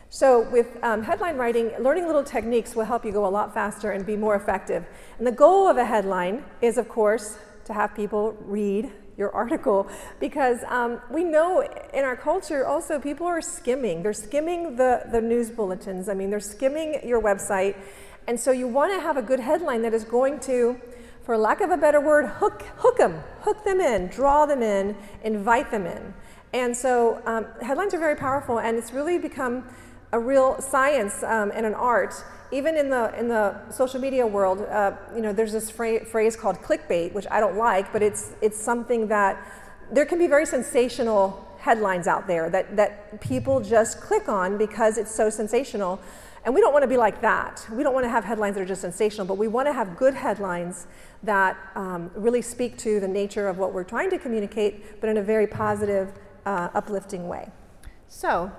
So with headline writing, learning little techniques will help you go a lot faster and be more effective. And the goal of a headline is, of course, to have people read your article, because we know in our culture also people are skimming. They're skimming the news bulletins. I mean, they're skimming your website. And so you want to have a good headline that is going to, for lack of a better word, hook them in, draw them in, invite them in. And so headlines are very powerful, and it's really become a real science and an art. Even in the social media world, there's this phrase called clickbait, which I don't like, but it's something that there can be very sensational headlines out there that people just click on because it's so sensational. And we don't want to be like that. We don't want to have headlines that are just sensational, but we want to have good headlines that really speak to the nature of what we're trying to communicate, but in a very positive, uplifting way. So,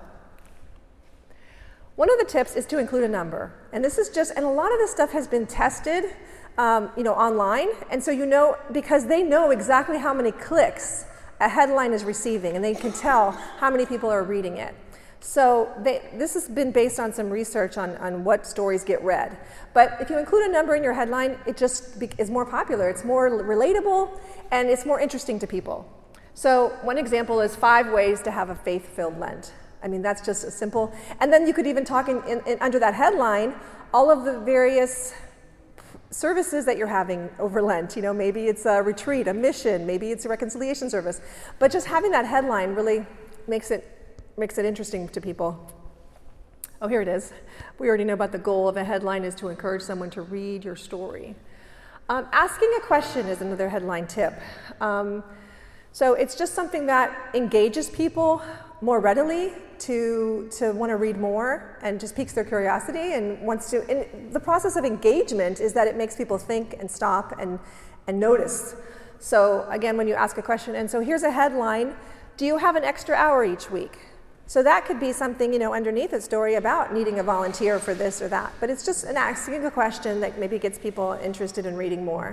one of the tips is to include a number. And this is and a lot of this stuff has been tested, online. And so because they know exactly how many clicks a headline is receiving, and they can tell how many people are reading it. So this has been based on some research on what stories get read. But if you include a number in your headline, it just is more popular. It's more relatable, and it's more interesting to people. So one example is 5 ways to have a faith-filled Lent. I mean, that's just a simple. And then you could even talk under that headline, all of the various services that you're having over Lent. Maybe it's a retreat, a mission, maybe it's a reconciliation service. But just having that headline really makes it interesting to people. Oh, here it is. We already know about the goal of a headline is to encourage someone to read your story. Asking a question is another headline tip. So it's just something that engages people more readily to want to read more, and just piques their curiosity and wants to. And the process of engagement is that it makes people think and stop and notice. So again, when you ask a question, and so here's a headline: do you have an extra hour each week? So that could be something, underneath a story about needing a volunteer for this or that. But it's just asking a question that maybe gets people interested in reading more.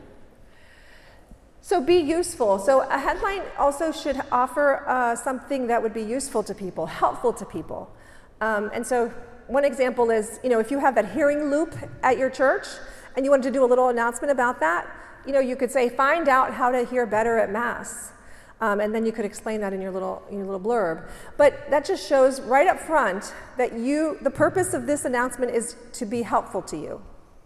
So be useful. So a headline also should offer something that would be useful to people, helpful to people. And so one example is, if you have that hearing loop at your church and you wanted to do a little announcement about that, you could say, find out how to hear better at Mass. And then you could explain that in your little blurb. But that just shows right up front that the purpose of this announcement is to be helpful to you.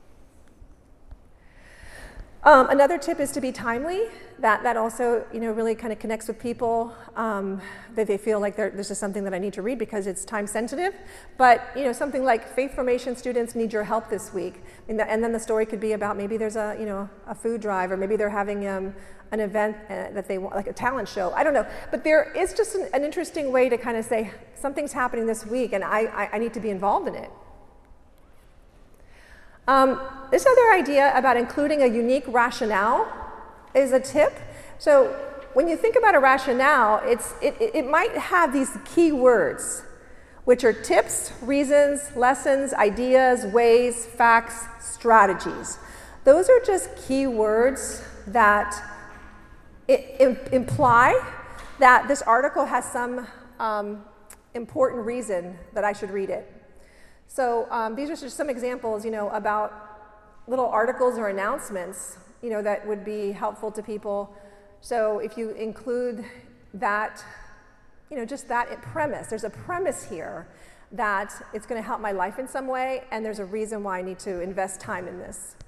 Another tip is to be timely. That also, really kind of connects with people, that they feel like this is something that I need to read because it's time sensitive. But, something like faith formation students need your help this week. And then the story could be about maybe there's a food drive, or maybe they're having an event that they want, like a talent show. I don't know. But there is just an interesting way to kind of say, something's happening this week and I need to be involved in it. This other idea about including a unique rationale is a tip. So when you think about a rationale, it might have these key words, which are tips, reasons, lessons, ideas, ways, facts, strategies. Those are just key words that imply that this article has some important reason that I should read it. So these are just some examples, about little articles or announcements, that would be helpful to people. So if you include that, just that premise, there's a premise here that it's going to help my life in some way, and there's a reason why I need to invest time in this.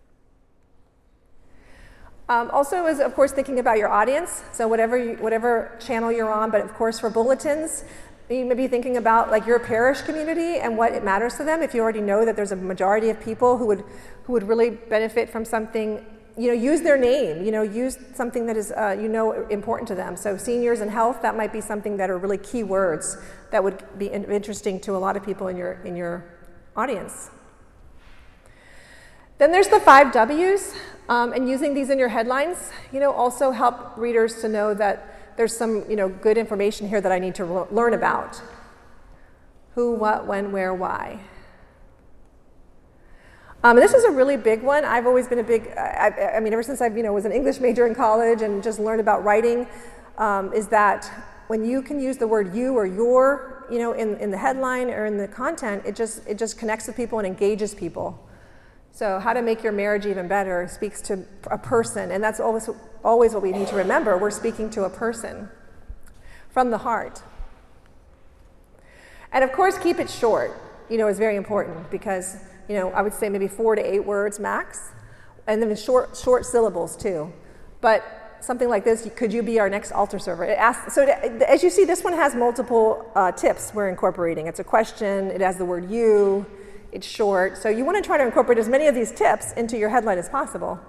Also is, of course, thinking about your audience. So whatever channel you're on, but of course for bulletins, you may be thinking about like your parish community and what it matters to them. If you already know that there's a majority of people who would really benefit from something, use their name, use something that is, important to them. So seniors and health, that might be something that are really key words that would be interesting to a lot of people in your audience. Then there's the 5 W's, and using these in your headlines, also help readers to know that there's some, good information here that I need to learn about. Who, what, when, where, why. This is a really big one. I've always been ever since I was an English major in college and just learned about writing, is that when you can use the word you or your in the headline or in the content, it just connects with people and engages people. So how to make your marriage even better speaks to a person, and that's always what we need to remember. We're speaking to a person from the heart. And of course, keep it short, is very important because, I would say maybe 4 to 8 words max, and then short syllables too. But something like this, could you be our next altar server? As you see, this one has multiple tips we're incorporating. It's a question, it has the word you, it's short. So you want to try to incorporate as many of these tips into your headline as possible.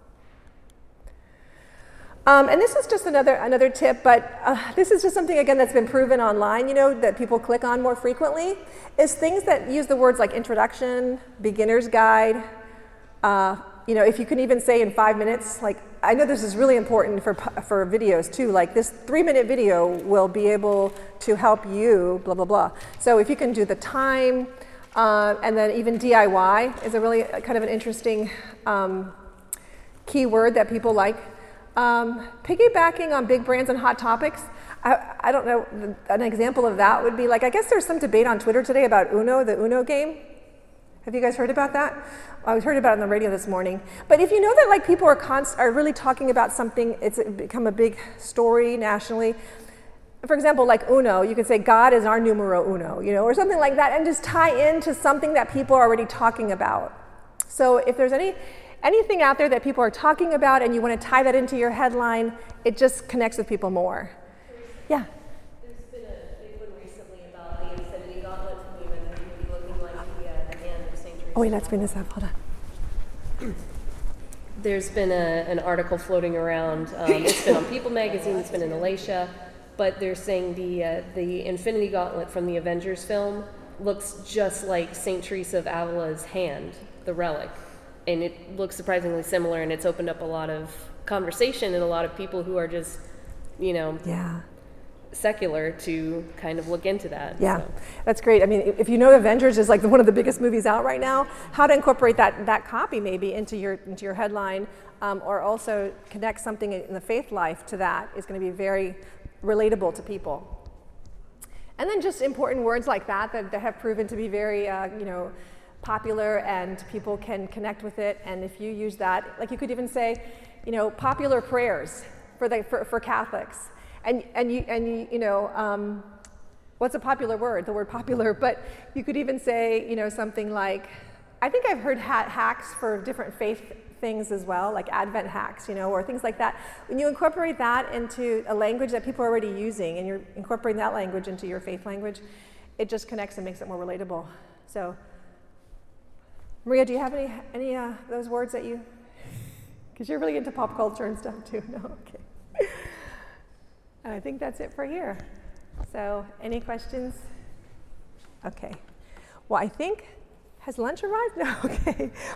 And this is just another tip, but this is just something, again, that's been proven online, that people click on more frequently, is things that use the words like introduction, beginner's guide. If you can even say in 5 minutes, like, I know this is really important for videos too, like this 3-minute video will be able to help you, blah, blah, blah. So if you can do the time, and then even DIY is a really kind of an interesting keyword that people like. Piggybacking on big brands and hot topics, I don't know, an example of that would be like, I guess there's some debate on Twitter today about Uno, the Uno game. Have you guys heard about that? I heard about it on the radio this morning. But if you know that like people are really talking about something, it's become a big story nationally. For example, like Uno, you could say God is our numero uno, or something like that, and just tie into something that people are already talking about. So if there's anything out there that people are talking about and you want to tie that into your headline, it just connects with people more. Yeah. There's been a big one recently about the Infinity Gauntlet from the Avengers movie looking like the hand of St. Teresa. Oh wait, let's bring this up. Hold on. There's been an article floating around. It's been on People magazine. It's been in Alatia, but they're saying the Infinity Gauntlet from the Avengers film looks just like St. Teresa of Avila's hand, the relic. And it looks surprisingly similar, and it's opened up a lot of conversation and a lot of people who are just, secular to kind of look into that. Yeah, so. That's great. I mean, if you know Avengers is like one of the biggest movies out right now, how to incorporate that copy maybe into your headline, or also connect something in the faith life to that is going to be very relatable to people. And then just important words like that have proven to be very, popular, and people can connect with it. And if you use that, like you could even say, popular prayers for Catholics. And what's a popular word? The word popular. But you could even say, something like, I think I've heard hacks for different faith things as well, like Advent hacks, or things like that. When you incorporate that into a language that people are already using, and you're incorporating that language into your faith language, it just connects and makes it more relatable. So. Maria, do you have any those words that you, because you're really into pop culture and stuff too? No, okay. And I think that's it for here. So, any questions? Okay. Well, I think, has lunch arrived? No, okay.